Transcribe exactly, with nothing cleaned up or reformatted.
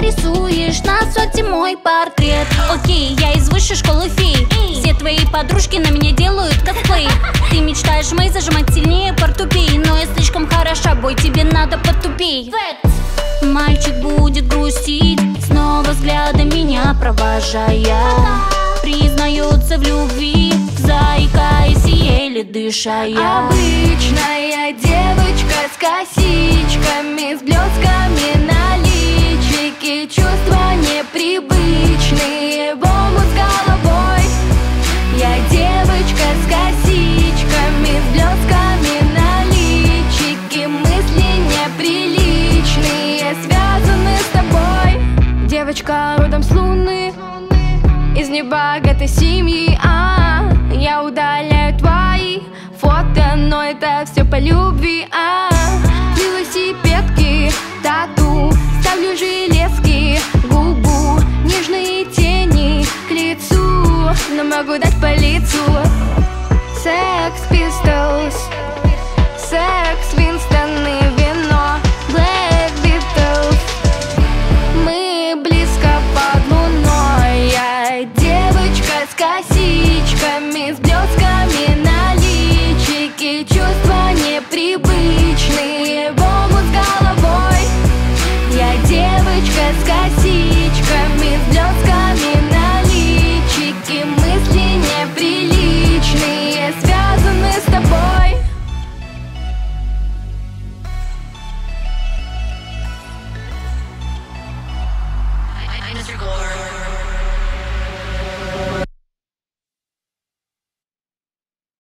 рисуешь на соте мой портрет. Окей, я из высшей школы фей. Все твои подружки на меня делают косплей. Ты мечтаешь мои зажимать сильнее портупей, но я слишком хороша, бой, тебе надо потупей. Мальчик будет грустить, снова взглядом меня провожая. Признается в любви, заикаясь и еле дыша я. Обычная девочка с косичками, с блестками на личике. Чувства непривычные, в омут с головой. Я девочка с косичками, с блестками на личике. Мысли неприличные, связаны с тобой. Девочка родом с луны, из небогатой семьи, а я удаляю твои фото, но это все по любви, а велосипедки, тату, ставлю железки, губу, нежные тени к лицу, но могу дать по лицу. Sex Pistols, секс, Винстон и вино, Black Beatles. Мы близко под луной. Я девочка с косичками, с блестками на личике. Чувства непривычные, в омут с головой. Я девочка с косичками, с блестками на личике. Мысли неприличные, связаны с тобой. Mister Gore.